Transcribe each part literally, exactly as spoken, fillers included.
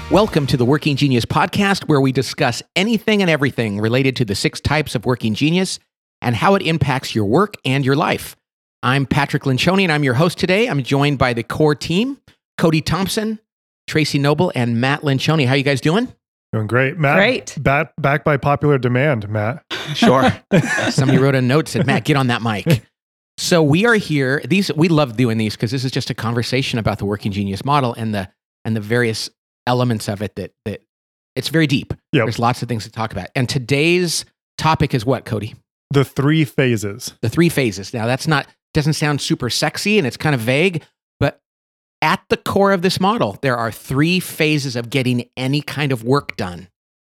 Welcome to the Working Genius podcast, where we discuss anything and everything related to the six types of working genius and how it impacts your work and your life. I'm Patrick Lencioni, and I'm your host today. I'm joined by the core team, Cody Thompson, Tracy Noble, and Matt Lencioni. How you guys doing? Doing great, Matt. Great. Back, back by popular demand, Matt. Sure. Somebody wrote a note, said, Matt, get on that mic. So we are here. These we love doing these because this is just a conversation about the working genius model and the and the various elements of it that that it's very deep. Yep. There's lots of things to talk about. And today's topic is what, Cody? The three phases. The three phases. Now that's not doesn't sound super sexy and it's kind of vague, but at the core of this model, there are three phases of getting any kind of work done.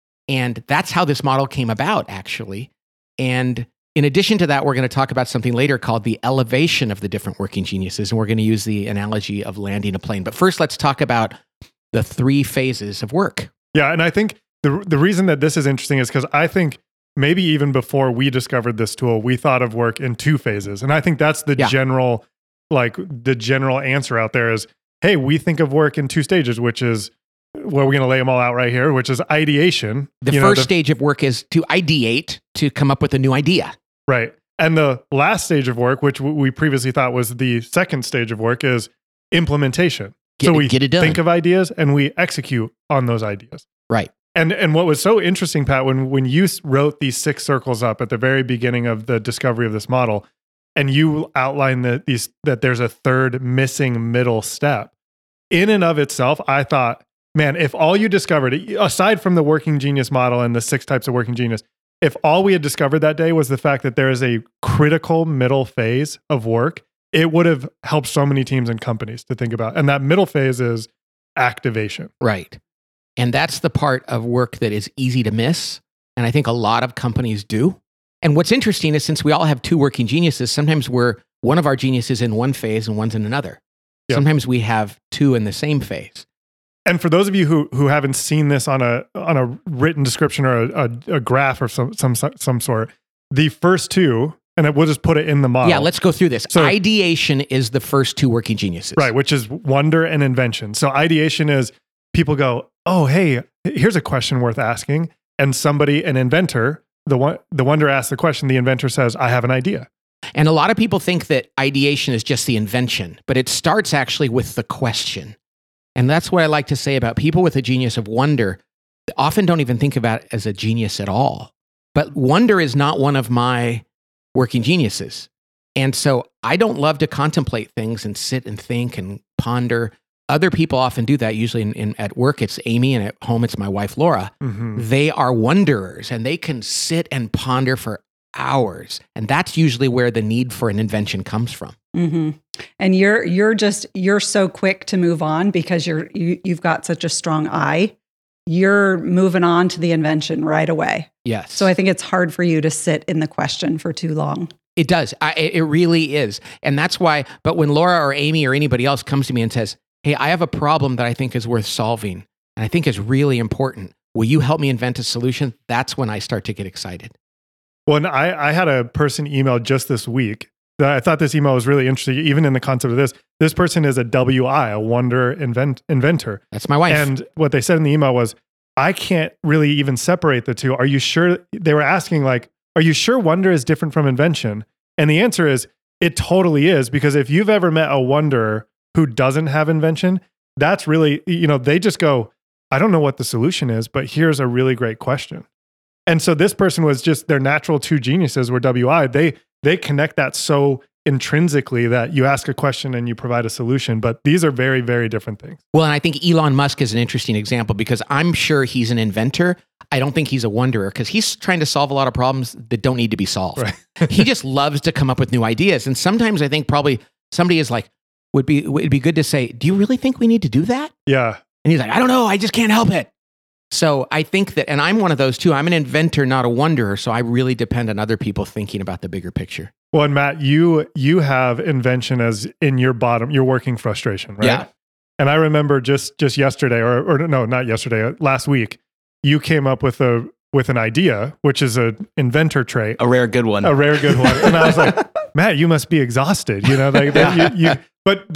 And that's how this model came about, actually. And in addition to that, we're going to talk about something later called the elevation of the different working geniuses. And we're going to use the analogy of landing a plane. But first, let's talk about the three phases of work. Yeah, and I think the the reason that this is interesting is because I think maybe even before we discovered this tool, we thought of work in two phases. And I think that's the Yeah. general, like the general answer out there is, hey, we think of work in two stages, which is, well, we're going to lay them all out right here, which is ideation. The You first know, the- stage of work is to ideate, to come up with a new idea. Right. And the last stage of work, which w- we previously thought was the second stage of work, is implementation. Get so it- we get it done. think of ideas and we execute on those ideas. Right. And and what was so interesting, Pat, when when you s- wrote these six circles up at the very beginning of the discovery of this model, and you outlined that these that there's a third missing middle step, in and of itself, I thought, man, if all you discovered, aside from the working genius model and the six types of working genius, if all we had discovered that day was the fact that there is a critical middle phase of work, it would have helped so many teams and companies to think about. And that middle phase is activation. Right. And that's the part of work that is easy to miss. And I think a lot of companies do. And what's interesting is since we all have two working geniuses, sometimes we're one of our geniuses in one phase and one's in another. Yep. Sometimes we have two in the same phase. And for those of you who who haven't seen this on a on a written description or a, a, a graph or some some some sort, the first two, and we'll just put it in the model. Yeah, let's go through this. So- Ideation is the first two working geniuses. Right, which is wonder and invention. So ideation is people go, oh, hey, here's a question worth asking. And somebody, an inventor, the one, the wonder asks the question, the inventor says, I have an idea. And a lot of people think that ideation is just the invention, but it starts actually with the question. And that's what I like to say about people with a genius of wonder. They often don't even think about it as a genius at all. But wonder is not one of my working geniuses. And so I don't love to contemplate things and sit and think and ponder. Other people often do that. Usually in, in, at work, it's Amy, and at home, it's my wife, Laura. Mm-hmm. They are wonderers, and they can sit and ponder for hours. And that's usually where the need for an invention comes from. Mm-hmm. And you're you're just you're so quick to move on because you're you, you've got such a strong eye. You're moving on to the invention right away. Yes. So I think it's hard for you to sit in the question for too long. It does. I, it really is. And that's why, but when Laura or Amy or anybody else comes to me and says, hey, I have a problem that I think is worth solving and I think is really important. Will you help me invent a solution? That's when I start to get excited. Well, and I, I had a person email just this week. that I thought this email was really interesting, even in the concept of this. This person is a W I, a wonder invent, inventor. That's my wife. And what they said in the email was, I can't really even separate the two. Are you sure? They were asking, like, are you sure wonder is different from invention? And the answer is, it totally is. Because if you've ever met a wonderer who doesn't have invention, that's really, you know, they just go, I don't know what the solution is, but here's a really great question. And so this person was just, their natural two geniuses were W I. They they connect that so intrinsically that you ask a question and you provide a solution. But these are very, very different things. Well, and I think Elon Musk is an interesting example because I'm sure he's an inventor. I don't think he's a wonderer because he's trying to solve a lot of problems that don't need to be solved. Right. He just loves to come up with new ideas. And sometimes I think probably somebody is like, would be, it'd be good to say, do you really think we need to do that? Yeah. And he's like, I don't know. I just can't help it. So I think that, and I'm one of those too. I'm an inventor, not a wonderer. So I really depend on other people thinking about the bigger picture. Well, and Matt, you you have invention as in your bottom, your working frustration, right? Yeah. And I remember just just yesterday, or or no, not yesterday, last week, you came up with a with an idea, which is an inventor trait, A rare good one. a rare good one. And I was like, Matt, you must be exhausted, you know, like Yeah. you, you. But but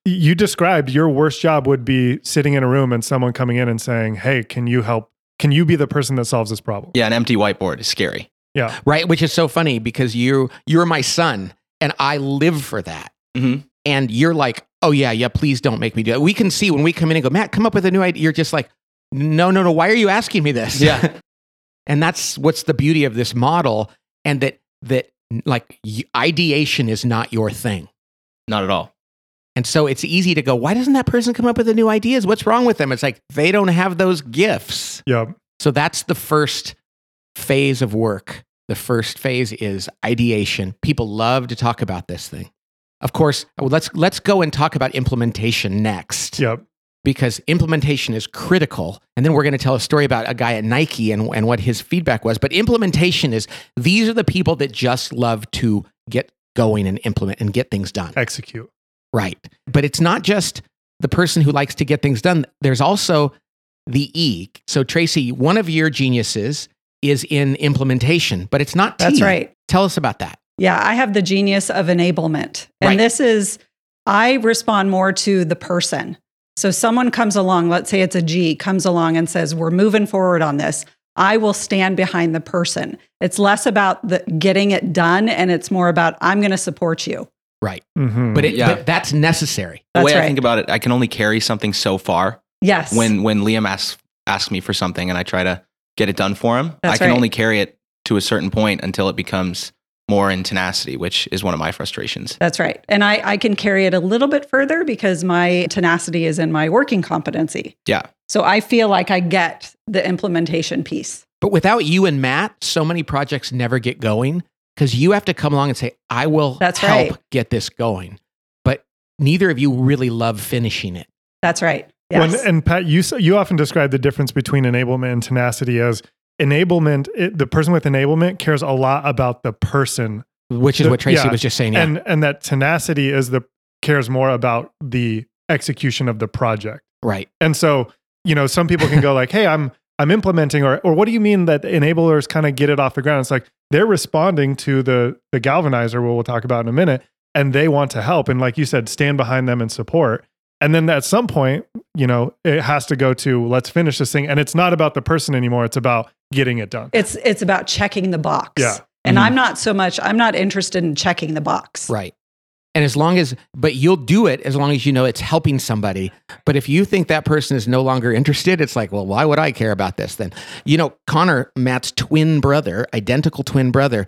you described your worst job would be sitting in a room and someone coming in and saying, hey, can you help? Can you be the person that solves this problem? Yeah, an empty whiteboard is scary. Yeah. Right. Which is so funny because you, you're my son and I live for that. Mm-hmm. And you're like, oh yeah, yeah, please don't make me do it. We can see when we come in and go, Matt, come up with a new idea. You're just like, no, no, no. Why are you asking me this? Yeah. And that's what's the beauty of this model. And that, that like ideation is not your thing. Not at all. And so it's easy to go, why doesn't that person come up with the new ideas? What's wrong with them? It's like, they don't have those gifts. Yeah. So that's the first phase of work. The first phase is ideation. People love to talk about this thing. Of course, let's let's go and talk about implementation next. Yep. Because implementation is critical. And then we're going to tell a story about a guy at Nike and, and what his feedback was. But implementation is, these are the people that just love to get going and implement and get things done. Execute. Right. But it's not just the person who likes to get things done. There's also the E. So Tracy, one of your geniuses is in implementation, but it's not T. That's right. Tell us about that. Yeah, I have the genius of enablement. And Right. this is, I respond more to the person. So someone comes along, let's say it's a G, comes along and says, we're moving forward on this. I will stand behind the person. It's less about the getting it done and it's more about, I'm going to support you. Right. Mm-hmm. But, it, Yeah. but that's necessary. The That's way right. I think about it, I can only carry something so far. Yes. When when Liam asks asks me for something and I try to get it done for him, That's I can right. only carry it to a certain point until it becomes more in tenacity, which is one of my frustrations. That's right. And I, I can carry it a little bit further because my tenacity is in my working competency. Yeah. So I feel like I get the implementation piece. But without you and Matt, so many projects never get going because you have to come along and say, I will That's help right. get this going. But neither of you really love finishing it. That's right. Yes. When, and Pat, you s- you often describe the difference between enablement and tenacity as enablement. It, the person with enablement cares a lot about the person, Which is The- what Tracy yeah. was just saying. Yeah. and and that tenacity is the cares more about the execution of the project. right. And so, you know, some people can go like, "Hey, I'm I'm implementing," or or what do you mean that enablers kind of get it off the ground? It's like they're responding to the the galvanizer, what we'll talk about in a minute, and they want to help, and like you said, stand behind them and support. And then at some point, you know, it has to go to let's finish this thing, and it's not about the person anymore; it's about getting it done. It's it's about checking the box. Yeah. And Mhm. I'm not so much, I'm not interested in checking the box. Right. And as long as, but you'll do it as long as you know it's helping somebody. But if you think that person is no longer interested, it's like, well, why would I care about this then? You know, Connor, Matt's twin brother, identical twin brother,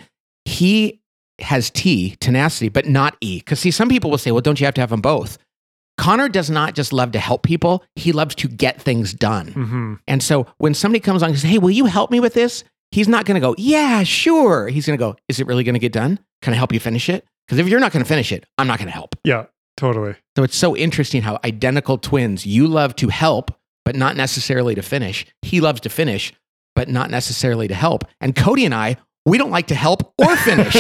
he has T, tenacity, but not E. Because see, some people will say, well, don't you have to have them both? Connor does not just love to help people, he loves to get things done. Mm-hmm. And so when somebody comes on and says, hey, will you help me with this? He's not going to go, yeah, sure. He's going to go, is it really going to get done? Can I help you finish it? Because if you're not going to finish it, I'm not going to help. Yeah, totally. So it's so interesting how identical twins, you love to help, but not necessarily to finish. He loves to finish, but not necessarily to help. And Cody and I, we don't like to help or finish.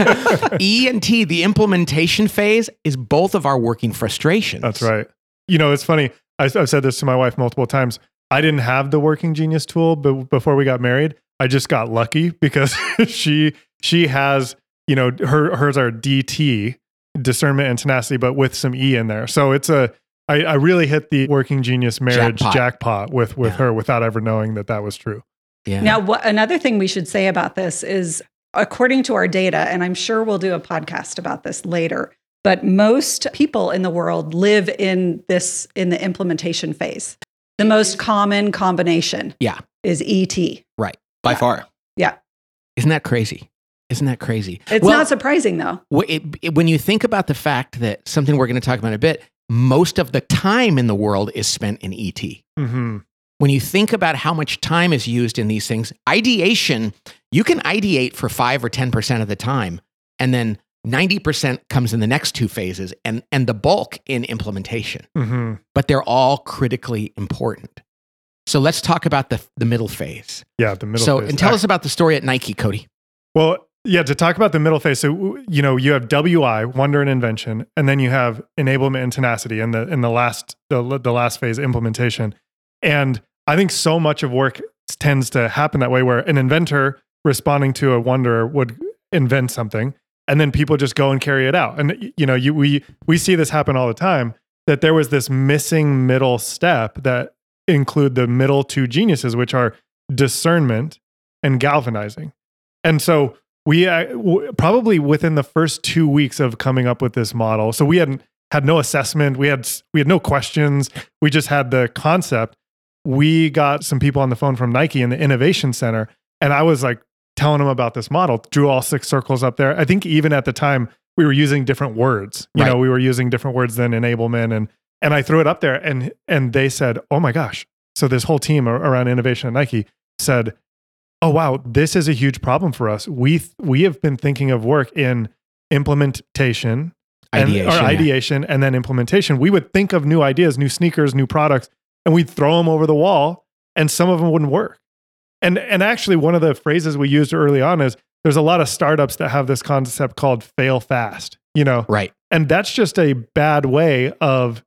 E and T, the implementation phase, is both of our working frustrations. That's right. You know, it's funny. I, I've said this to my wife multiple times. I didn't have the Working Genius tool, but before we got married, I just got lucky because she she has, you know, her hers are D T, discernment and tenacity, but with some E in there. So it's a I, I really hit the Working Genius marriage Jackpot. jackpot, with with Yeah. her without ever knowing that that was true. Yeah. Now, what, another thing we should say about this is, according to our data, and I'm sure we'll do a podcast about this later, but most people in the world live in this, in the implementation phase. The most common combination Yeah. is E T. By far. Isn't that crazy? Isn't that crazy? It's Well, not surprising though. wh- it, it- when you think about the fact that something we're going to talk about in a bit, most of the time in the world is spent in E T. Mm-hmm. When you think about how much time is used in these things, ideation, you can ideate for five or ten percent of the time, and then ninety percent comes in the next two phases and, and the bulk in implementation. Mm-hmm. But they're all critically important. So let's talk about the, the middle phase. Yeah, the middle so, phase. and tell us about the story at Nike, Cody. Well, yeah, to talk about the middle phase, so you know, you have W I, wonder and invention, and then you have enablement and tenacity in the in the last the, the last phase, implementation. And I think so much of work tends to happen that way, where an inventor responding to a wonderer would invent something, and then people just go and carry it out. And you know, you we we see this happen all the time. that there was this missing middle step that include the middle two geniuses, which are discernment and galvanizing. And so we uh, w- probably within the first two weeks of coming up with this model, so we hadn't had no assessment, we had we had no questions, we just had the concept. We got some people on the phone from Nike in the innovation center, and I was like telling them about this model, drew all six circles up there. I think even at the time we were using different words. You Right. know, we were using different words than enablement, and and I threw it up there, and and they said, "Oh my gosh!" So this whole team around innovation at Nike said, "Oh wow, this is a huge problem for us. We we have been thinking of work in implementation, and, Ideation, or yeah. ideation, and then implementation. We would think of new ideas, new sneakers, new products, and we'd throw them over the wall, and some of them wouldn't work." And and actually, one of the phrases we used early on is there's a lot of startups that have this concept called fail fast. You know, Right. and that's just a bad way of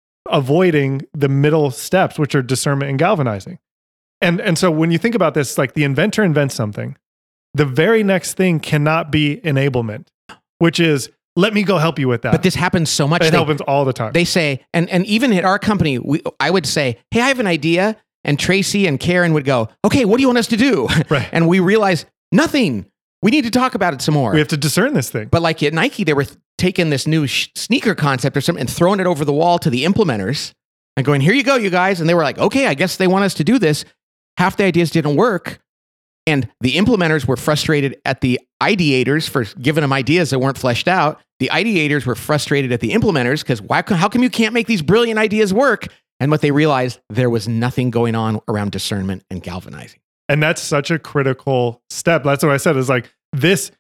avoiding the middle steps, which are discernment and galvanizing. And and so when you think about this, like the inventor invents something, the very next thing cannot be enablement, which is let me go help you with that. But this happens so much. it They, happens all the time. they say, and, and even at our company, we, I would say, hey, I have an idea. And Tracy and Karen would go, okay, what do you want us to do? Right. And we realize nothing. We need to talk about it some more. we have to discern this thing. But like at Nike, they were th- taking this new sh- sneaker concept or something and throwing it over the wall to the implementers and going, here you go, you guys. And they were like, okay, I guess they want us to do this. Half the ideas didn't work. And the implementers were frustrated at the ideators for giving them ideas that weren't fleshed out. The ideators were frustrated at the implementers because why? How come you can't make these brilliant ideas work? And what they realized, there was nothing going on around discernment and galvanizing. And that's such a critical step. That's what I said is like this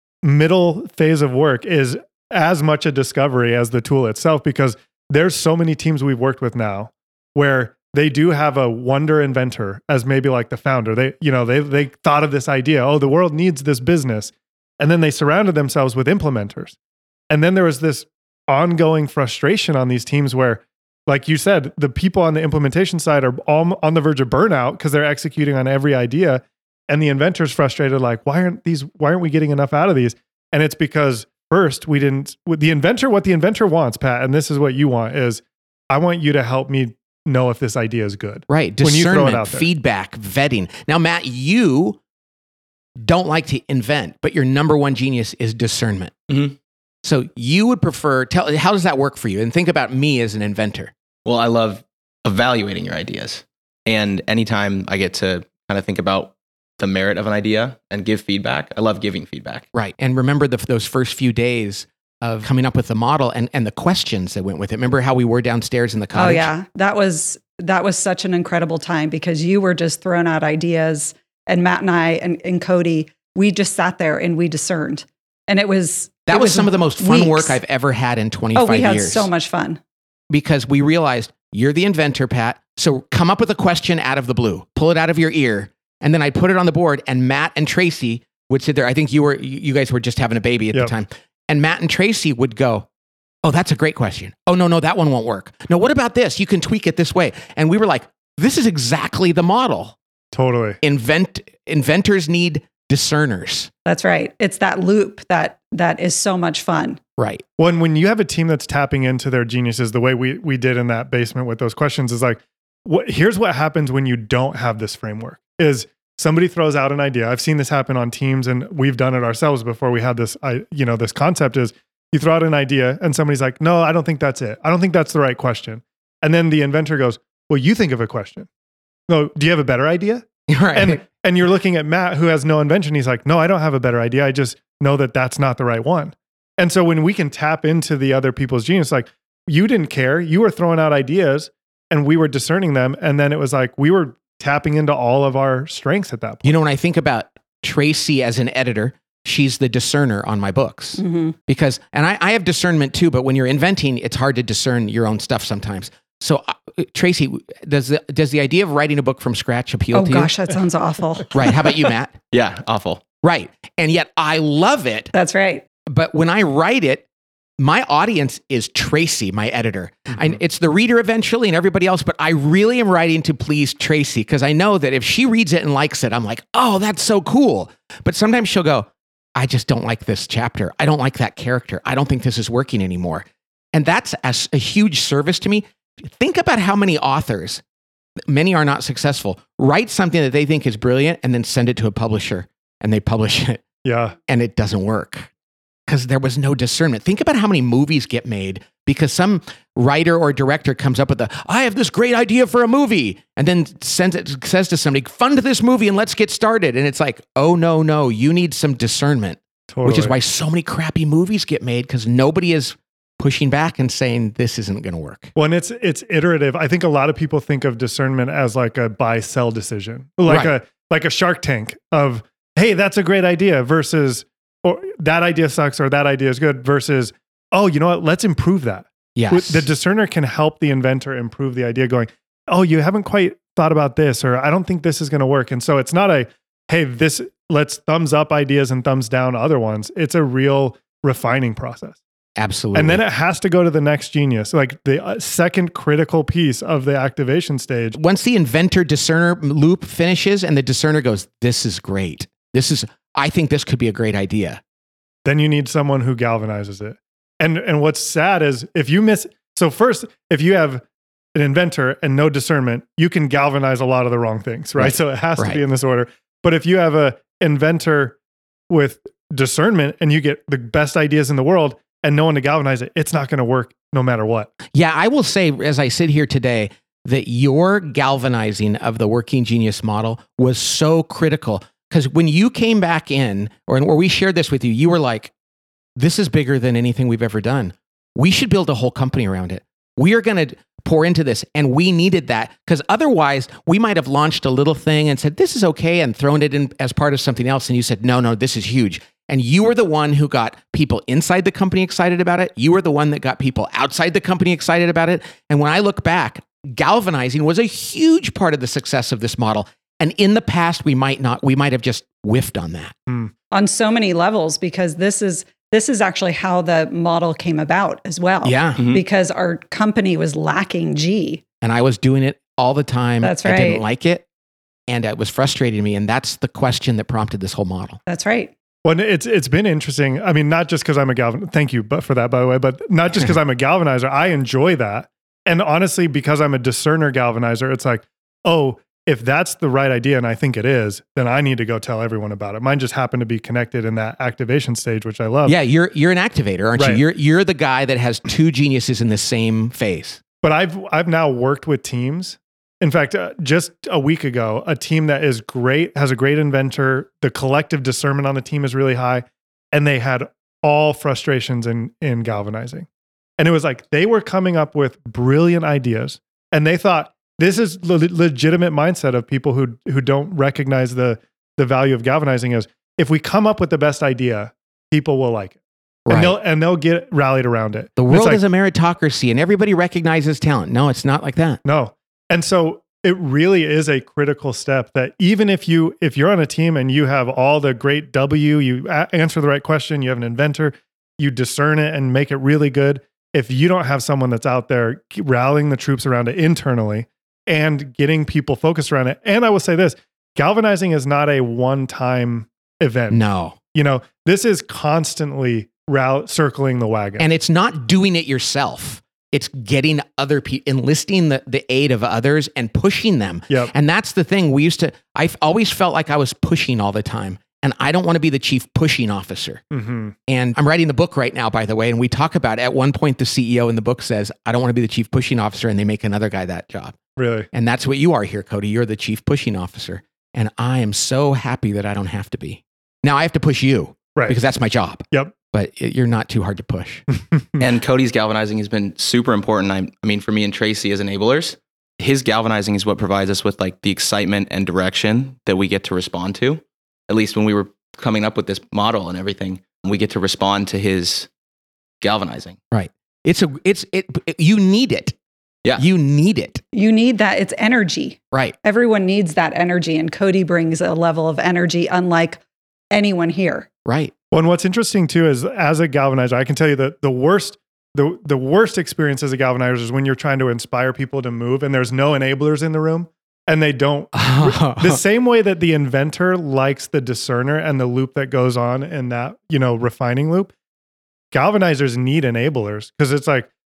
middle phase of work is as much a discovery as the tool itself, because there's so many teams we've worked with now where they do have a wonder inventor as maybe like the founder. They, you know, they they thought of this idea, oh, the world needs this business. And then they surrounded themselves with implementers. And then there was this ongoing frustration on these teams where, like you said, the people on the implementation side are all on the verge of burnout because they're executing on every idea. And the inventor's frustrated, like, why aren't these, why aren't we getting enough out of these? And it's because first we didn't, with the inventor, what the inventor wants, Pat, and this is what you want, is I want you to help me know if this idea is good. Right. When you throw it Discernment, out there. feedback, vetting. Now, Matt, you don't like to invent, but your number one genius is discernment. Mhm. So you would prefer, tell, how does that work for you? And think about me as an inventor. Well, I love evaluating your ideas. And anytime I get to kind of think about the merit of an idea and give feedback, I love giving feedback. Right. And remember the, those first few days of coming up with the model and, and the questions that went with it. Remember how we were downstairs in the Oh cottage? yeah, that was that was such an incredible time because you were just throwing out ideas, and Matt and I and, and Cody, we just sat there and we discerned, and it was That it was some of the most fun weeks. work I've ever had in twenty-five Oh, we had years. so much fun. Because we realized you're the inventor, Pat. So come up with a question out of the blue, pull it out of your ear, and then I'd put it on the board. And Matt and Tracy would sit there. I think you were, you guys were just having a baby at Yep. the time. And Matt and Tracy would go, oh, that's a great question. Oh, no, no, that one won't work. No, what about this? You can tweak it this way. And we were like, this is exactly the model. Totally. Invent inventors need discerners. That's right. It's that loop that that is so much fun. Right. When when you have a team that's tapping into their geniuses the way we we did in that basement with those questions is like, what here's what happens when you don't have this framework is somebody throws out an idea. I've seen this happen on teams and we've done it ourselves before we had this I you know this concept is you throw out an idea and somebody's like, no, I don't think that's it. I don't think that's the right question. And then the inventor goes, well, you think of a question. No, do you have a better idea? Right. And and you're looking at Matt who has no invention. He's like, no, I don't have a better idea. I just know that that's not the right one. And so when we can tap into the other people's genius, like you didn't care, you were throwing out ideas and we were discerning them. And then it was like, we were tapping into all of our strengths at that point. You know, when I think about Tracy as an editor, she's the discerner on my books. Mm-hmm. Because, and I, I have discernment too, but when you're inventing, it's hard to discern your own stuff sometimes. So, uh, Tracy, does the, does the idea of writing a book from scratch appeal Oh to gosh, that sounds awful. you? Right. How about you, Matt? Yeah, awful. Right. And yet I love it. That's right. But when I write it, my audience is Tracy, my editor. And it's the reader eventually and everybody else, but I really am writing to please Tracy because I know that if she reads it and likes it, I'm like, oh, that's so cool. But sometimes she'll go, I just don't like this chapter. I don't like that character. I don't think this is working anymore. And that's a, s- a huge service to me. Think about how many authors, many are not successful, write something that they think is brilliant and then send it to a publisher and they publish it Yeah. and it doesn't work because there was no discernment. Think about how many movies get made because some writer or director comes up with a, I have this great idea for a movie, and then sends it, says to somebody, fund this movie and let's get started. And it's like, oh, no, no, you need some discernment, Totally. which is why so many crappy movies get made because nobody is pushing back and saying this isn't going to work. Well, and it's it's iterative. I think a lot of people think of discernment as like a buy sell decision, like Right. a like a Shark Tank of, hey, that's a great idea versus, or that idea sucks or that idea is good versus, oh, you know what? Let's improve that. Yes. The discerner can help the inventor improve the idea. Going, oh, you haven't quite thought about this, or I don't think this is going to work. And so it's not a, hey, this let's thumbs up ideas and thumbs down other ones. It's a real refining process. Absolutely. And then it has to go to the next genius, like the uh, second critical piece of the activation stage. Once the inventor discerner loop finishes and the discerner goes, this is great. This is, I think this could be a great idea. Then you need someone who galvanizes it. And and what's sad is if you miss, so first, if you have an inventor and no discernment, you can galvanize a lot of the wrong things, right? Right. So it has Right. to be in this order. But if you have a inventor with discernment and you get the best ideas in the world and no one to galvanize it, it's not going to work no matter what. Yeah, I will say, as I sit here today, that your galvanizing of the working genius model was so critical. Because when you came back in, or, or we shared this with you, you were like, this is bigger than anything we've ever done. We should build a whole company around it. We are going to pour into this. And we needed that because otherwise we might have launched a little thing and said, this is okay, and thrown it in as part of something else. And you said, no, no, this is huge. And you were the one who got people inside the company excited about it. You were the one that got people outside the company excited about it. And when I look back, galvanizing was a huge part of the success of this model. And in the past, we might not, we might have just whiffed on that. On so many levels, because this is this is actually how the model came about as well. Yeah. Mhm. Because our company was lacking G. And I was doing it all the time. That's I didn't right. like it. And it was frustrating me. And that's the question that prompted this whole model. That's right. Well, it's it's been interesting. I mean, not just because I'm a galvan. Thank you, but for that, by the way. But not just because I'm a galvanizer. I enjoy that, and honestly, because I'm a discerner galvanizer, it's like, oh, if that's the right idea, and I think it is, then I need to go tell everyone about it. Mine just happened to be connected in that activation stage, which I love. Yeah, you're you're an activator, aren't Right. you? You're you're the guy that has two geniuses in the same phase. But I've I've now worked with teams. In fact, uh, just a week ago, a team that is great, has a great inventor. The collective discernment on the team is really high, and they had all frustrations in in galvanizing. And it was like they were coming up with brilliant ideas, and they thought this is le- legitimate mindset of people who who don't recognize the the value of galvanizing is if we come up with the best idea, people will like it. Right. And they'll and they'll get rallied around it. The It's world like, is a meritocracy and everybody recognizes talent. No, it's not like that. no. And so it really is a critical step that even if you if you're on a team and you have all the great W, you a- answer the right question, you have an inventor, you discern it and make it really good. If you don't have someone that's out there rallying the troops around it internally and getting people focused around it. And I will say this, galvanizing is not a one-time event. No. You know, this is constantly rall- circling the wagon. And it's not doing it yourself. It's getting other people, enlisting the, the aid of others and pushing them. Yep. And that's the thing. We used to, I always felt like I was pushing all the time. And I don't want to be the chief pushing officer. hmm And I'm writing the book right now, by the way. And we talk about, at one point, the C E O in the book says, I don't want to be the chief pushing officer. And they make another guy that job. Really. And that's what you are here, Cody. You're the chief pushing officer. And I am so happy that I don't have to be. Now I have to push you Right. because that's my job. Yep. But it, you're not too hard to push. And Cody's galvanizing has been super important. I, I mean, for me and Tracy as enablers, his galvanizing is what provides us with like the excitement and direction that we get to respond to. At least when we were coming up with this model and everything, we get to respond to his galvanizing. Right. It's a, it's, it, it- you need it. Yeah. You need it. You need that. It's energy. Right. Everyone needs that energy. And Cody brings a level of energy unlike anyone here. Right. Well, and what's interesting too is as a galvanizer, I can tell you that the worst, the, the worst experience as a galvanizer is when you're trying to inspire people to move and there's no enablers in the room and they don't. The same way that the inventor likes the discerner and the loop that goes on in that, you know, refining loop, galvanizers need enablers because it's like,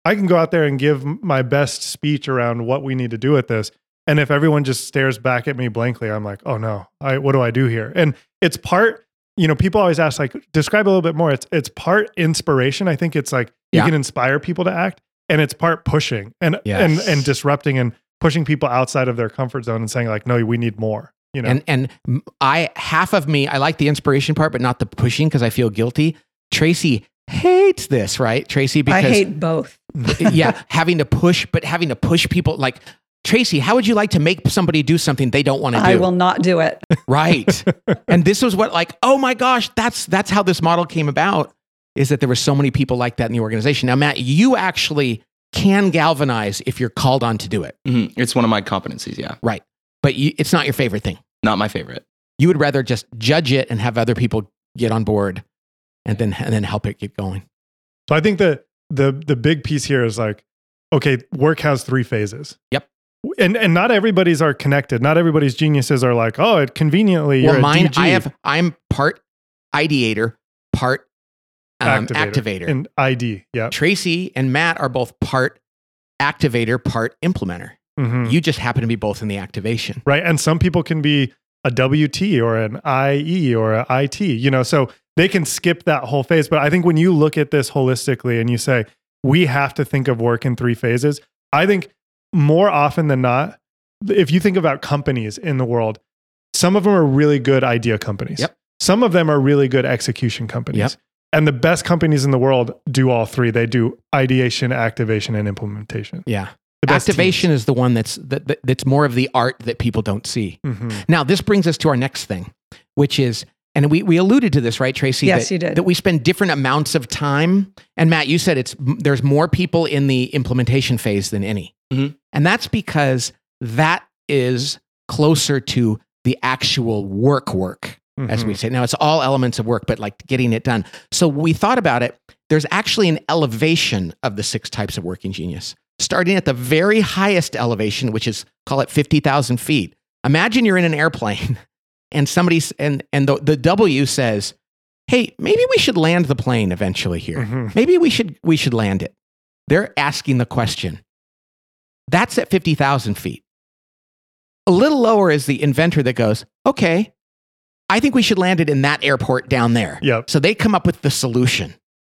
I can go out there and give my best speech around what we need to do with this. And if everyone just stares back at me blankly, I'm like, oh no, I, what do I do here? And it's part, you know, people always ask, like, describe a little bit more. It's it's part inspiration. I think it's like you Yeah. can inspire people to act, and it's part pushing and Yes. and and disrupting and pushing people outside of their comfort zone and saying like, no, we need more. You know, And and m- I half of me, I like the inspiration part, but not the pushing because I feel guilty. Tracy hates this, right? Tracy, because I hate both. yeah, having to push, but having to push people like Tracy, how would you like to make somebody do something they don't want to do? I will not do it. Right. And this was what like, oh my gosh, that's that's how this model came about, is that there were so many people like that in the organization. Now, Matt, you actually can galvanize if you're called on to do it. Mhm. It's one of my competencies. Yeah. Right. But you, it's not your favorite thing. Not my favorite. You would rather just judge it and have other people get on board and then and then help it get going. so I think that the the big piece here is like, okay, work has three phases. Yep. And and not everybody's are connected. Not everybody's geniuses are like, oh, it conveniently you're Well, mine, a D G. I have, I'm part ideator, part um, activator, activator. and I D. Yeah. Tracy and Matt are both part activator, part implementer. Mhm. You just happen to be both in the activation. Right. And some people can be a W T or an I E or an I T, you know, so they can skip that whole phase. But I think when you look at this holistically and you say, we have to think of work in three phases, I think more often than not, if you think about companies in the world, some of them are really good idea companies. Yep. Some of them are really good execution companies. Yep. And the best companies in the world do all three. They do ideation, activation, and implementation. Yeah. The best Activation is the one that's that, that- that's more of the art that people don't see. teams. Mhm. Now, this brings us to our next thing, which is, and we, we alluded to this, right, Tracy? Yes, that, you did. That we spend different amounts of time. And Matt, you said it's there's more people in the implementation phase than any. Mhm. And that's because that is closer to the actual work work, as Mhm. we say. Now, it's all elements of work, but like getting it done. So we thought about it. There's actually an elevation of the six types of working genius, starting at the very highest elevation, which is, call it fifty thousand feet. Imagine you're in an airplane and somebody's, and, and the, the W says, hey, maybe we should land the plane eventually here. Mhm. Maybe we should, we should land it. They're asking the question. That's at fifty thousand feet. A little lower is the inventor that goes, okay, I think we should land it in that airport down there. Yep. So they come up with the solution.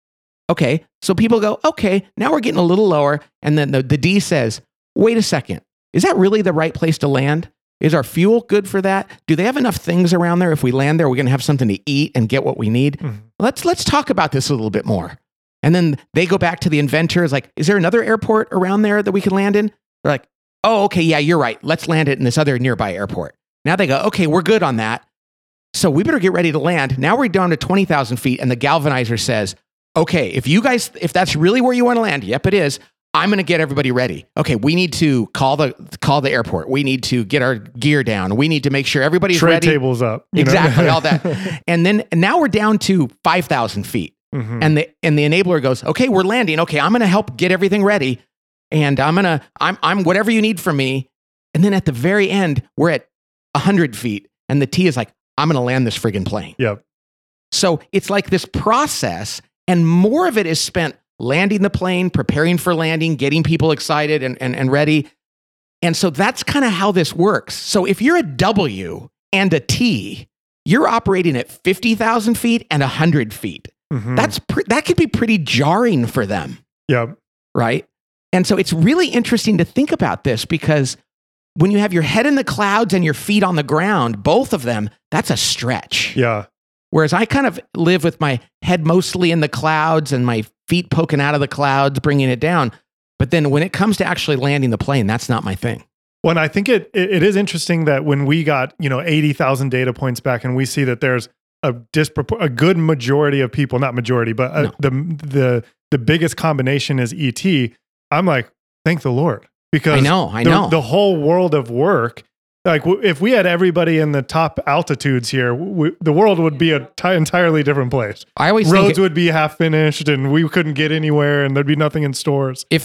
Okay, so people go, okay, now we're getting a little lower. And then the, the D says, wait a second, is that really the right place to land? Is our fuel good for that? Do they have enough things around there? If we land there, we're going to have something to eat and get what we need. Mhm. Let's, let's talk about this a little bit more. And then they go back to the inventors, like, is there another airport around there that we can land in? They're like, oh, okay, yeah, you're right. Let's land it in this other nearby airport. Now they go, okay, we're good on that. So we better get ready to land. Now we're down to twenty thousand feet. And the galvanizer says, okay, if you guys, if that's really where you want to land, yep, it is. I'm going to get everybody ready. Okay, we need to call the call the airport. We need to get our gear down. We need to make sure everybody's Tray ready. tables up. you know? Exactly, all that. And then and now we're down to five thousand feet. Mhm. And the and the enabler goes, okay, we're landing. Okay, I'm going to help get everything ready. And I'm going to, I'm, I'm whatever you need from me. And then at the very end, we're at one hundred feet. And the T is like, I'm going to land this friggin' plane. Yep. So it's like this process, and more of it is spent landing the plane, preparing for landing, getting people excited and, and, and ready. And so that's kind of how this works. So if you're a W and a T, you're operating at fifty thousand feet and one hundred feet. Mhm. That's pre- that could be pretty jarring for them, Yep. right? And so it's really interesting to think about this, because when you have your head in the clouds and your feet on the ground, both of them, that's a stretch. Yeah. Whereas I kind of live with my head mostly in the clouds and my feet poking out of the clouds, bringing it down. But then when it comes to actually landing the plane, that's not my thing. Well, and I think it, it it is interesting that when we got, you know, eighty thousand data points back, and we see that there's a dispropor- a good majority of people, not majority, but uh, No. the the the biggest combination is E T. I'm like, thank the Lord, because I know, I the, know. the whole world of work. Like w- if we had everybody in the top altitudes here, w- the world would be a t- entirely different place. I always Roads think would be half finished, and we couldn't get anywhere, and thered be nothing in stores. if if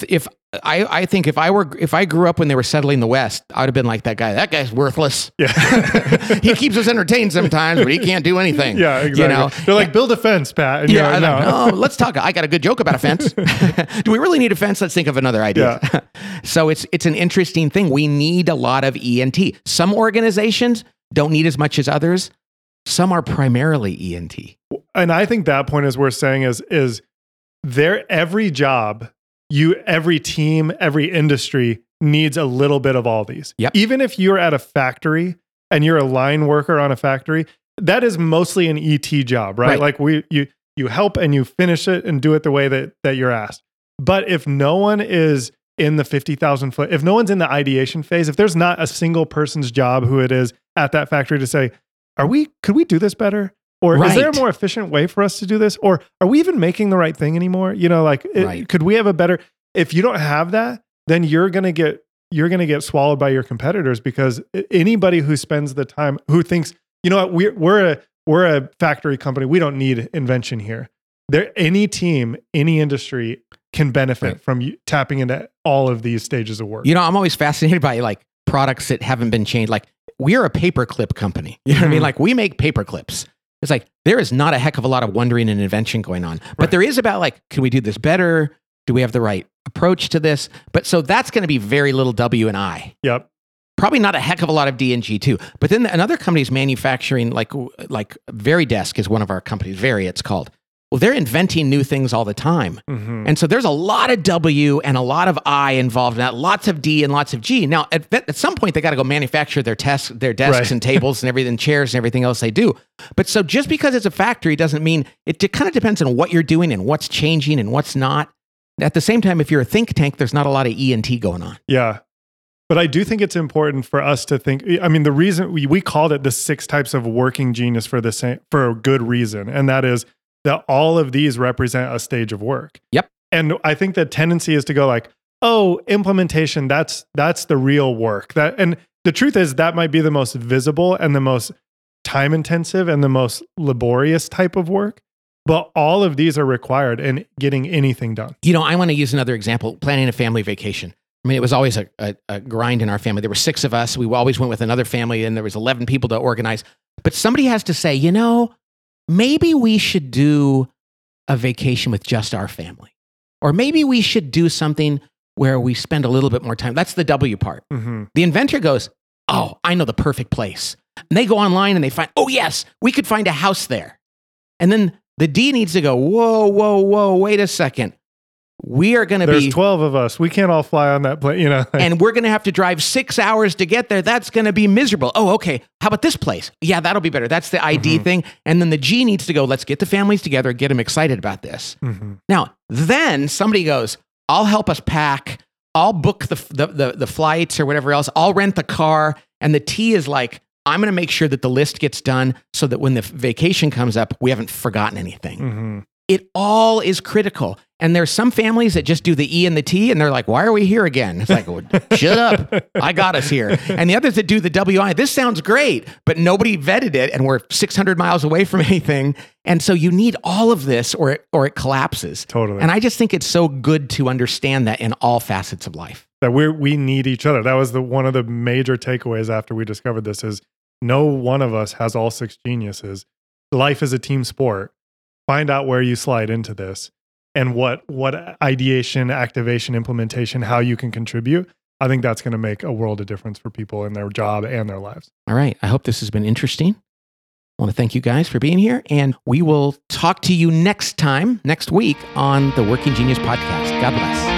I, I think if I were if I grew up when they were settling the West, I would have been like that guy. That guy's worthless. Yeah. He keeps us entertained sometimes, but he can't do anything. Yeah, exactly. You know? They're like, build a fence, Pat. And Yeah, you're like, no. no. no, let's talk. I got a good joke about a fence. Do we really need a fence? Let's think of another idea. Yeah. So it's it's an interesting thing. We need a lot of E and T. Some organizations don't need as much as others. Some are primarily E and T. And I think that point is worth saying is is there every job, you every team, every industry needs a little bit of all these. Yep. Even if you're at a factory and you're a line worker on a factory, that is mostly an E T job, right? Right. Like we you you help and you finish it and do it the way that that you're asked. But if no one is in the fifty thousand foot, if no one's in the ideation phase, if there's not a single person's job who it is at that factory to say, are we, could we do this better? Or is there a Right. more efficient way for us to do this? Or are we even making the right thing anymore? You know, like, it- Right. could we have a better, if you don't have that, then you're going to get, you're going to get swallowed by your competitors, because anybody who spends the time, who thinks, you know what, we're, we're a, we're a factory company. We don't need invention here. There, any team, any industry can benefit Right. from you tapping into all of these stages of work. You know, I'm always fascinated by like products that haven't been changed. Like we're a paperclip company. You know what I mean? Mhm. Like we make paper clips. It's like there is not a heck of a lot of wondering and invention going on, but Right. there is about like, can we do this better? Do we have the right approach to this? But so that's going to be very little W and I. Yep. Probably not a heck of a lot of D and G too. But then another company is manufacturing, like like Veridesk is one of our companies. Very, it's called. Well, they're inventing new things all the time. Mhm. And so there's a lot of W and a lot of I involved in that, lots of D and lots of G. Now, at, at some point, they got to go manufacture their, tes- their desks Right. and tables and everything, chairs and everything else they do. But so just because it's a factory doesn't mean, it de- kind of depends on what you're doing and what's changing and what's not. At the same time, if you're a think tank, there's not a lot of E and T going on. Yeah. But I do think it's important for us to think. I mean, the reason we, we called it the six types of working genius for the same, for a good reason. And that is that all of these represent a stage of work. Yep. And I think the tendency is to go like, oh, implementation, that's that's the real work. That and the truth is that might be the most visible and the most time intensive and the most laborious type of work. But all of these are required in getting anything done. You know, I want to use another example, planning a family vacation. I mean, it was always a, a, a grind in our family. There were six of us. We always went with another family, and there was eleven people to organize. But somebody has to say, you know, maybe we should do a vacation with just our family. Or maybe we should do something where we spend a little bit more time. That's the W part. Mm-hmm. The inventor goes, oh, I know the perfect place. And they go online and they find, oh, yes, we could find a house there. And then the D needs to go, whoa, whoa, whoa, wait a second. We are going to There's be, twelve of us. We can't all fly on that plane, you know. and we're going to have to drive six hours to get there. That's going to be miserable. Oh, okay. How about this place? Yeah, that'll be better. That's the I D Mhm. thing. And then the G needs to go, let's get the families together, get them excited about this. Mhm. Now, then somebody goes, I'll help us pack. I'll book the, the, the, the flights or whatever else. I'll rent the car. And the T is like, I'm going to make sure that the list gets done so that when the vacation comes up, we haven't forgotten anything. Mhm. It all is critical. And there's some families that just do the E and the T and they're like, why are we here again? It's like, well, shut up. I got us here. And the others that do the W I, this sounds great, but nobody vetted it and we're six hundred miles away from anything. And so you need all of this or it, or it collapses. Totally. And I just think it's so good to understand that in all facets of life. That we we need each other. That was the one of the major takeaways after we discovered this is no one of us has all six geniuses. Life is a team sport. Find out where you slide into this and what what ideation, activation, implementation, how you can contribute. I think that's going to make a world of difference for people in their job and their lives. All right. I hope this has been interesting. I want to thank you guys for being here. And we will talk to you next time, next week on the Working Genius Podcast. God bless.